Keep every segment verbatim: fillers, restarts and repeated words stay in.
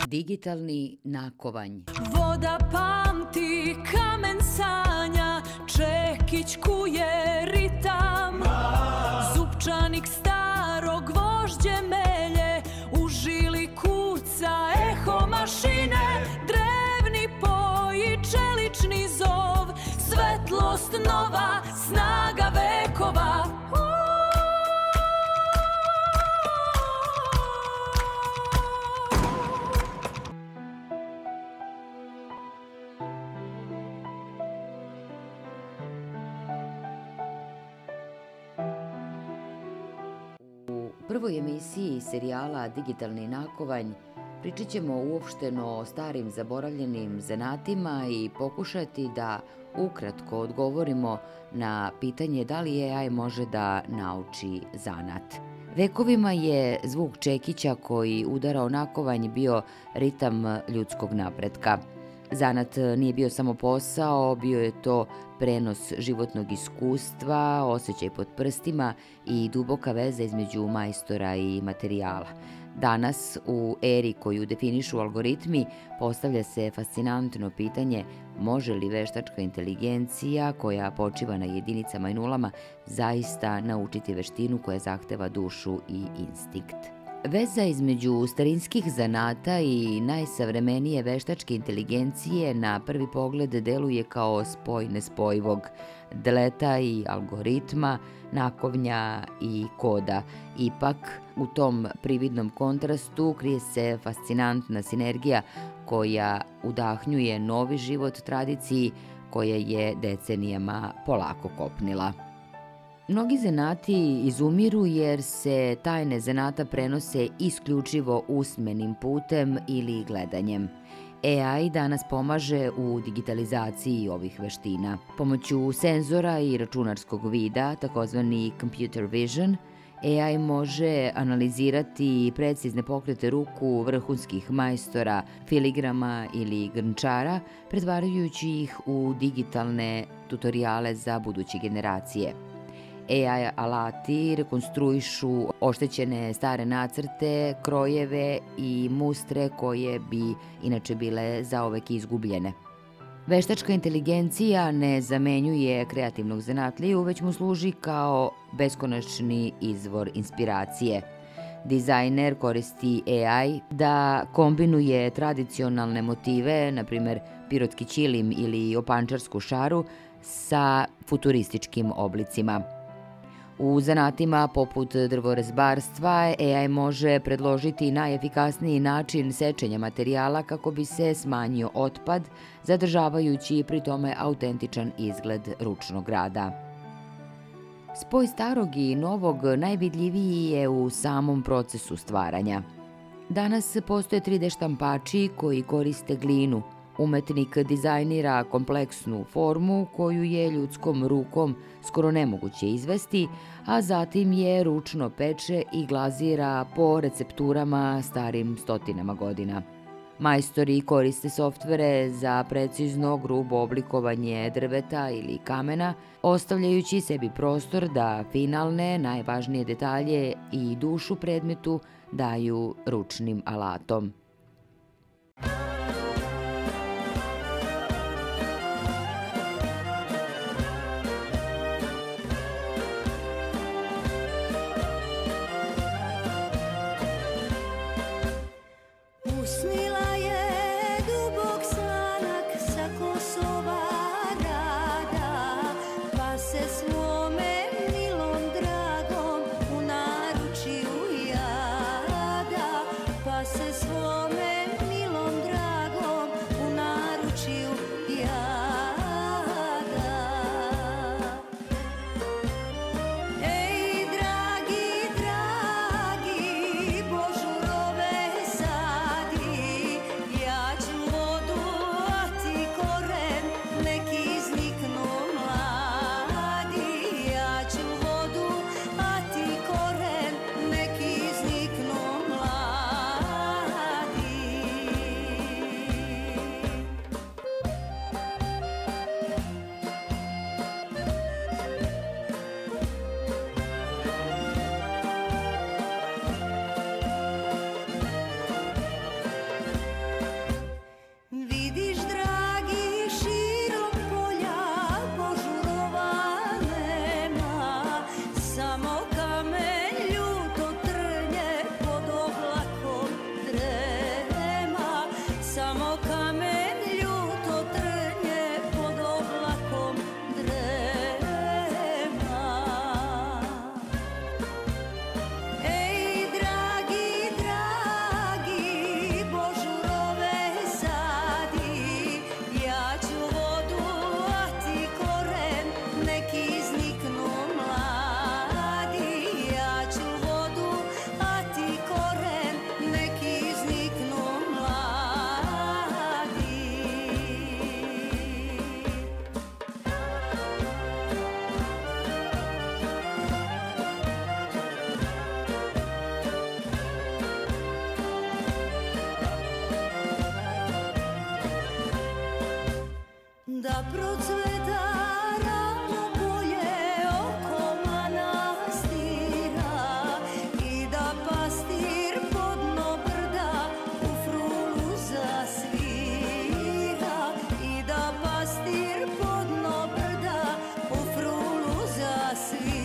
Digitalni nakovanj. Voda pamti, kamen sanja, čekić kuje ritam. Zupčanik starog gvožđe melje, u žili kuca eho mašine. Drevni poji, čelični zov, svetlost nova, snaga vekova. U prvoj emisiji serijala Digitalni nakovanj pričat ćemo uopšteno o starim zaboravljenim zanatima i pokušati da ukratko odgovorimo na pitanje da li A I može da nauči zanat. Vekovima je zvuk čekića koji udara o nakovanj bio ritam ljudskog napretka. Zanat nije bio samo posao, bio je to prenos životnog iskustva, osjećaj pod prstima i duboka veza između majstora i materijala. Danas, u eri koju definišu algoritmi, postavlja se fascinantno pitanje može li veštačka inteligencija, koja počiva na jedinicama i nulama, zaista naučiti veštinu koja zahteva dušu i instinkt. Veza između starinskih zanata i najsavremenije veštačke inteligencije na prvi pogled deluje kao spoj nespojivog, deleta i algoritma, nakovnja i koda. Ipak, u tom prividnom kontrastu krije se fascinantna sinergija koja udahnjuje novi život tradiciji koja je decenijama polako kopnila. Mnogi zanati izumiru jer se tajne zanata prenose isključivo usmenim putem ili gledanjem. A I danas pomaže u digitalizaciji ovih veština. Pomoću senzora i računarskog vida, takozvani computer vision, A I može analizirati precizne pokrete ruku vrhunskih majstora, filigrama ili grnčara, pretvarajući ih u digitalne tutoriale za buduće generacije. A I alati rekonstruišu oštećene stare nacrte, krojeve i mustre koje bi inače bile zaovek izgubljene. Veštačka inteligencija ne zamenjuje kreativnog zanatliju, već mu služi kao beskonačni izvor inspiracije. Dizajner koristi A I da kombinuje tradicionalne motive, na primer pirotski ćilim ili opančarsku šaru, sa futurističkim oblicima. U zanatima poput drvorezbarstva A I može predložiti najefikasniji način sečenja materijala kako bi se smanjio otpad, zadržavajući pri tome autentičan izgled ručnog rada. Spoj starog i novog najvidljiviji je u samom procesu stvaranja. Danas postoje tri D štampači koji koriste glinu. Umetnik dizajnira kompleksnu formu koju je ljudskom rukom skoro nemoguće izvesti, a zatim je ručno peče i glazira po recepturama starim stotinama godina. Majstori koriste softvere za precizno grubo oblikovanje drveta ili kamena, ostavljajući sebi prostor da finalne, najvažnije detalje i dušu predmetu daju ručnim alatom. Usnila je dubok sanak sa Kosova rada, pa se svome milom dragom u naručju jada, pa se svome da procveta ravno polje oko manastira i da pastir pod dno brda u frulu zasvira i da pastir pod dno brda u frulu zasvira.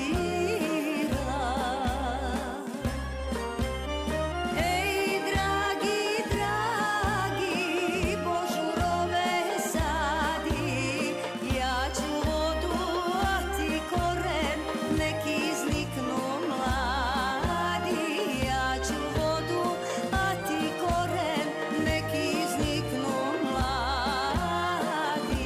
Ej, dragi, dragi, božurove sadi, ja ću vodu, a ti koren, nek izniknu mladi. Ja ću vodu, a ti koren, nek izniknu mladi.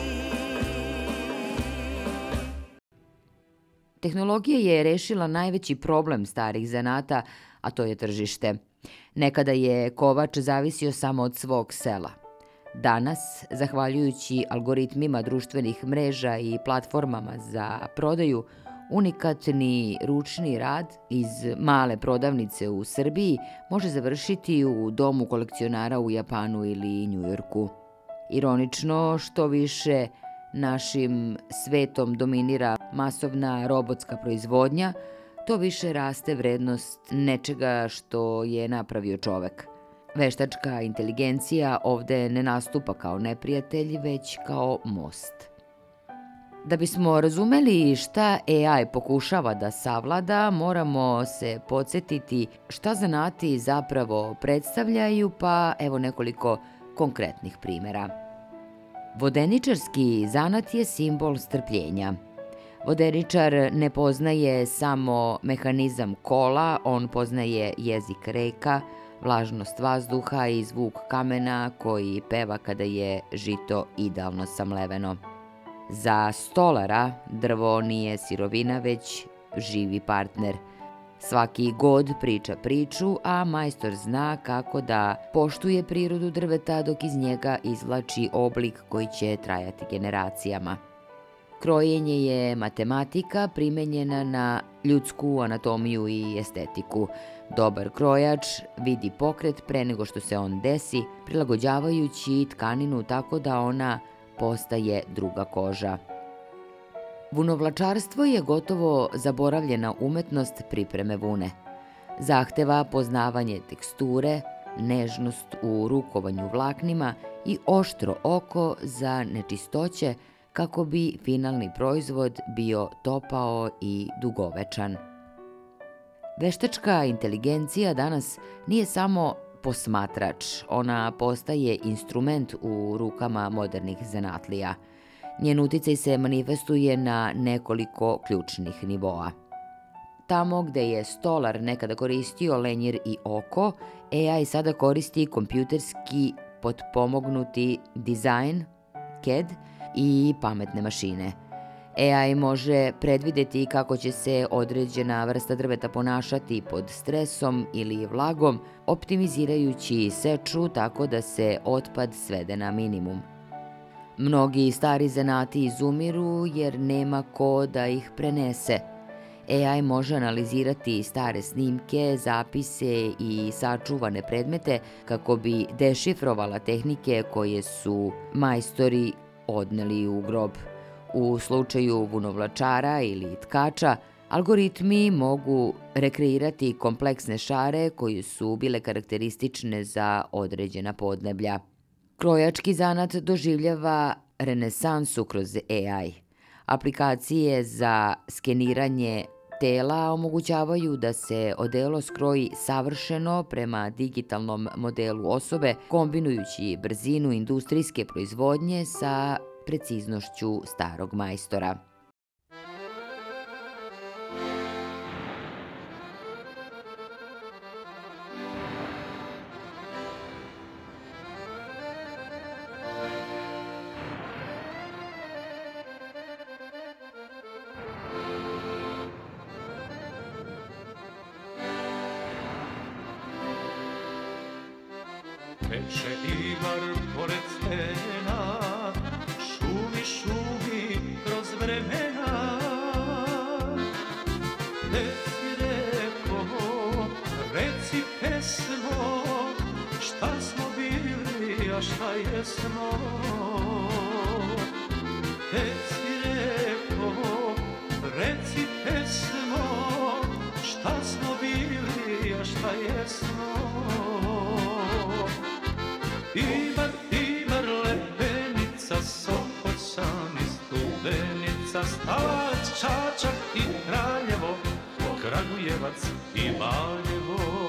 Tehnologija je rešila najveći problem starih zanata, a to je tržište. Nekada je kovač zavisio samo od svog sela. Danas, zahvaljujući algoritmima društvenih mreža i platformama za prodaju, unikatni ručni rad iz male prodavnice u Srbiji može završiti u domu kolekcionara u Japanu ili Njujorku. Ironično, što više našim svetom dominira masovna robotska proizvodnja, to više raste vrednost nečega što je napravio čovek. Veštačka inteligencija ovde ne nastupa kao neprijatelj, već kao most. Da bismo razumeli šta A I pokušava da savlada, moramo se podsjetiti šta zanati zapravo predstavljaju, pa evo nekoliko konkretnih primera. Vodeničarski zanat je simbol strpljenja. Vodeničar ne poznaje samo mehanizam kola, on poznaje jezik reka, vlažnost vazduha i zvuk kamena koji peva kada je žito idealno samleveno. Za stolara drvo nije sirovina, već živi partner. Svaki god priča priču, a majstor zna kako da poštuje prirodu drveta dok iz njega izvlači oblik koji će trajati generacijama. Krojenje je matematika primenjena na ljudsku anatomiju i estetiku. Dobar krojač vidi pokret pre nego što se on desi, prilagođavajući tkaninu tako da ona postaje druga koža. Vunovlačarstvo je gotovo zaboravljena umetnost pripreme vune. Zahteva poznavanje teksture, nežnost u rukovanju vlaknima i oštro oko za nečistoće kako bi finalni proizvod bio topao i dugovečan. Veštačka inteligencija danas nije samo posmatrač, ona postaje instrument u rukama modernih zanatlija. Njen uticaj se manifestuje na nekoliko ključnih nivoa. Tamo gde je stolar nekada koristio lenjir i oko, A I sada koristi kompjuterski potpomognuti dizajn, C A D, i pametne mašine. A I može predvideti kako će se određena vrsta drveta ponašati pod stresom ili vlagom, optimizirajući seču tako da se otpad svede na minimum. Mnogi stari zanati izumiru jer nema ko da ih prenese. A I može analizirati stare snimke, zapise i sačuvane predmete kako bi dešifrovala tehnike koje su majstori odneli u grob. U slučaju vunovlačara ili tkača, algoritmi mogu rekreirati kompleksne šare koje su bile karakteristične za određena podneblja. Krojački zanat doživljava renesansu kroz A I. Aplikacije za skeniranje tela omogućavaju da se odelo skroji savršeno prema digitalnom modelu osobe, kombinujući brzinu industrijske proizvodnje sa preciznošću starog majstora. Teče Ibar pored stena, šumi, šumi kroz vremena. Reci reko, reci pesmo, šta smo bili, a šta jesmo. reci reko, reci pesmo, šta smo bili, a šta jesmo. Ibar, Ibar, Lepenica, Sopoćan i Studenica, Stalac, Čačak i Kraljevo, Kragujevac i Valjevo.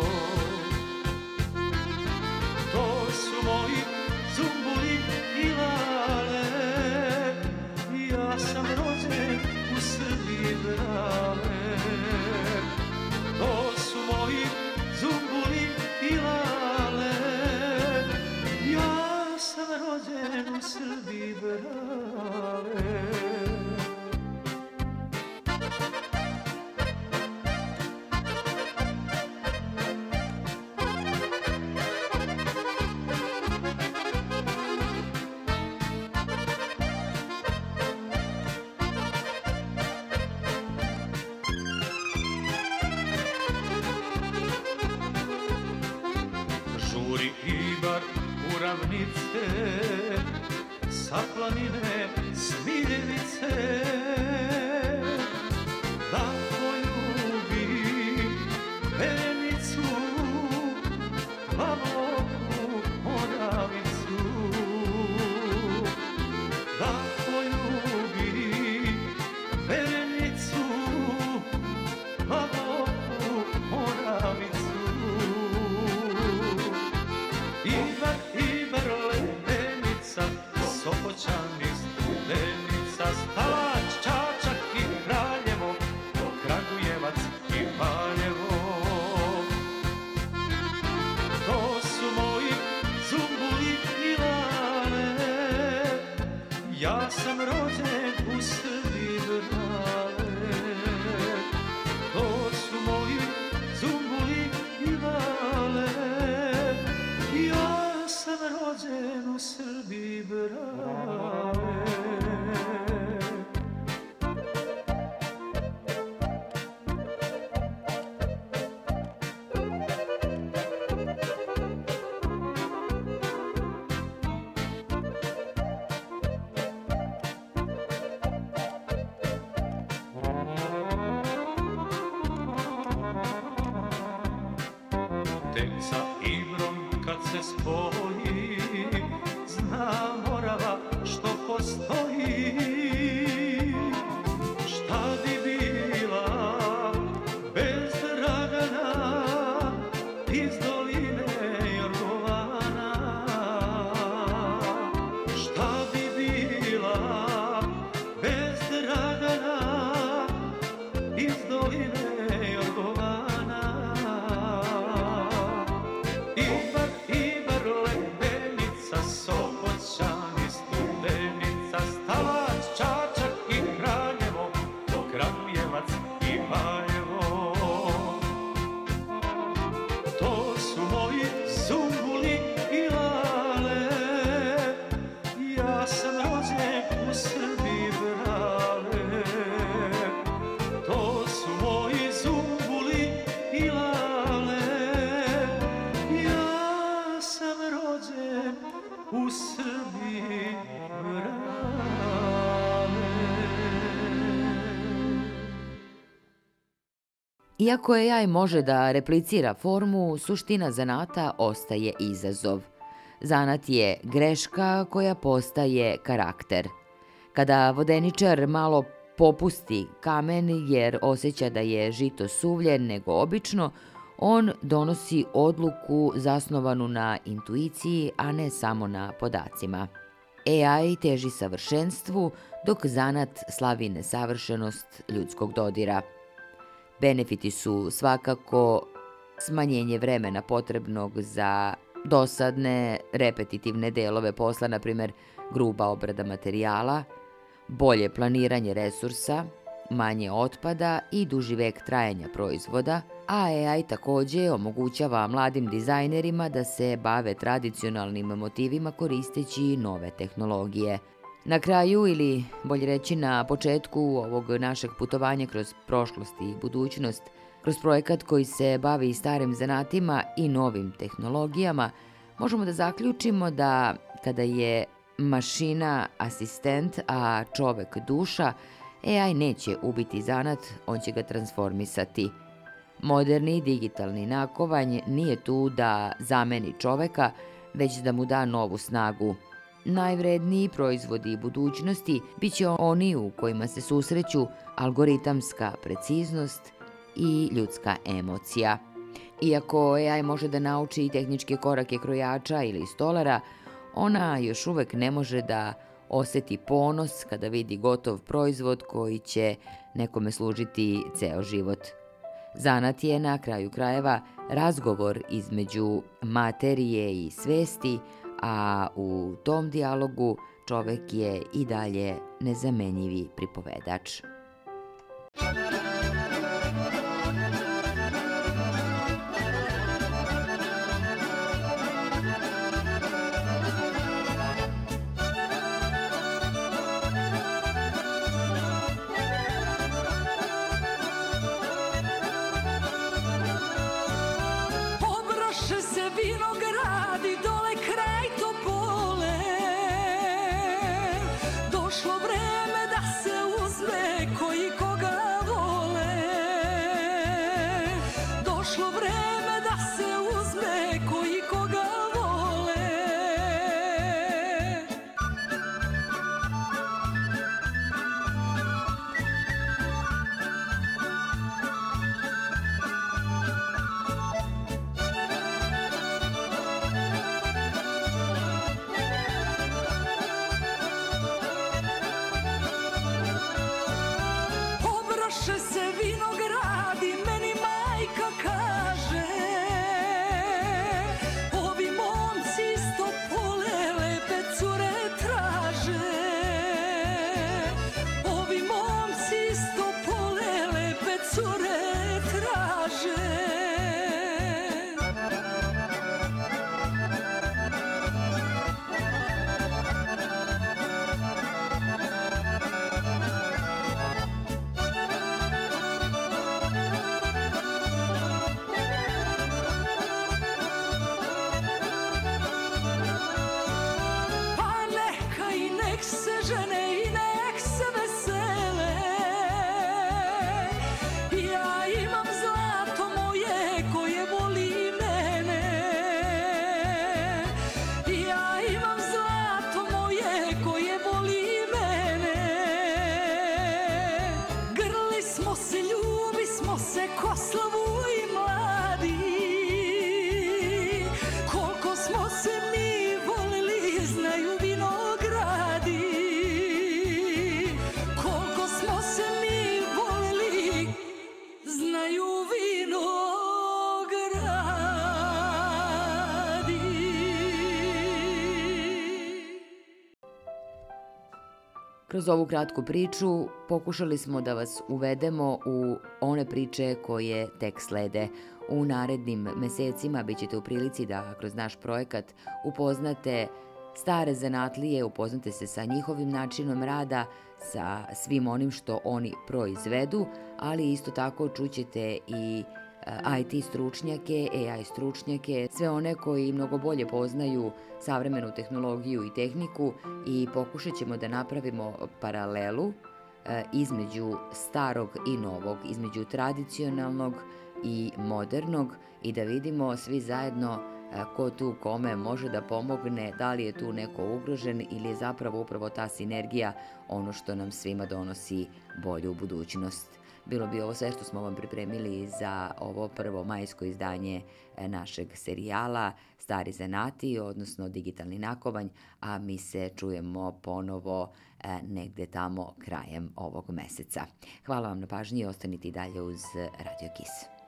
To su moji zumbuli i lale, ja sam rođen u Srbiji, brale. To su moji zumbuli i lale, ja sam rođen u Srbiji, brale. Žuri Ibar u ravnice, sa planine Smiljenice, da poljubi verenicu, Baboku Moravicu. Da poljubi verenicu, Baboku Moravicu. Ibar, Ibar, Lepenica, Sopoćan i Studenica, Stalac, Čačak i Kraljevo, Kragujevac i Valjevo. To su moji zumbuli i lale, ja sam rođen u Srbiji, brale. To su moji zumbuli i lale, ja sam rođen u Srbiji, brale. Tek sa Ibrom kad se spoji, zna Morava što postoji. Šta bi bila bez Dragana iz doline Jorgovana? Šta bi bila bez Dragana iz doline Jorgovana? Ibar, Ibar, Lepenica, Sopoćan i Studenica, Stalac, Čačak i Kraljevo, Kragujevac i Valjevo. To su moji zumbuli i lale, ja sam rođen u Srbiji, brale. To su moji zumbuli i lale, ja sam rođen u Srbiji, brale. Iako A I može da replicira formu, suština zanata ostaje izazov. Zanat je greška koja postaje karakter. Kada vodeničar malo popusti kamen jer osjeća da je žito suvlje nego obično, on donosi odluku zasnovanu na intuiciji, a ne samo na podacima. A I teži savršenstvu, dok zanat slavi nesavršenost ljudskog dodira. Benefiti su svakako smanjenje vremena potrebnog za dosadne, repetitivne delove posla, na primjer gruba obrada materijala, bolje planiranje resursa, manje otpada i duži vek trajanja proizvoda, a A I takođe omogućava mladim dizajnerima da se bave tradicionalnim motivima koristeći nove tehnologije. Na kraju, ili bolje reći na početku ovog našeg putovanja kroz prošlost i budućnost, kroz projekat koji se bavi starim zanatima i novim tehnologijama, možemo da zaključimo da kada je mašina asistent, a čovek duša, A I neće ubiti zanat, on će ga transformisati. Moderni digitalni nakovanj nije tu da zameni čoveka, već da mu da novu snagu. Najvredniji proizvodi budućnosti bit će oni u kojima se susreću algoritamska preciznost i ljudska emocija. Iako A I može da nauči tehničke korake krojača ili stolara, ona još uvek ne može da oseti ponos kada vidi gotov proizvod koji će nekome služiti ceo život. Zanat je na kraju krajeva razgovor između materije i svesti, a u tom dijalogu čovek je i dalje nezamenjivi pripovedač. Obroše se vinogradi dole kraj Topole, došlo vreme da se uzme koji koga vole, došlo vreme da se uzme koji koga vole. Obroše se vinogradi, meni majka kaže, ovi momci iz Topole lepe cure traže, ovi momci iz Topole lepe cure traže. Pa neka i nek se žene i nek se vesele, ja imam zlato moje koje voli mene, ja imam zlato moje koje voli mene. Grli smo se, ljubi smo se ko slavu i mladi, koliko smo se mi volili znaju vinogradi, koliko smo se mi volili znaju vinogradi. Kroz ovu kratku priču pokušali smo da vas uvedemo u one priče koje tek slede. U narednim mesecima bit ćete u prilici da kroz naš projekat upoznate stare zanatlije, upoznate se sa njihovim načinom rada, sa svim onim što oni proizvedu, ali isto tako čućete i I T stručnjake, A I stručnjake, sve one koji mnogo bolje poznaju savremenu tehnologiju i tehniku i pokušat ćemo da napravimo paralelu e, između starog i novog, između tradicionalnog i modernog i da vidimo svi zajedno e, ko tu kome može da pomogne, da li je tu neko ugrožen ili je zapravo upravo ta sinergija ono što nam svima donosi bolju budućnost. Bilo bi ovo sve što smo vam pripremili za ovo prvo majsko izdanje e, našeg serijala Stari zanati, odnosno digitalni nakovanj, a mi se čujemo ponovo e, negde tamo krajem ovog meseca. Hvala vam na pažnji i ostanite i dalje uz Radio Kiss.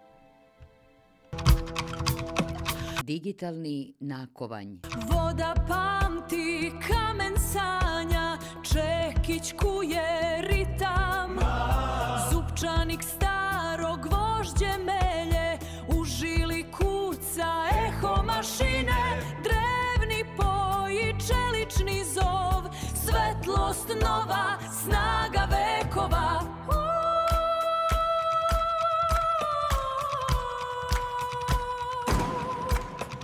Digitalni nakovanj. Voda pamti, kamen sanja, čekić kuje ritam, zupčanik starog gvožđe melje, u žili kuca eho mašine, drevni poj i čelični zov, svetlost nova, snaga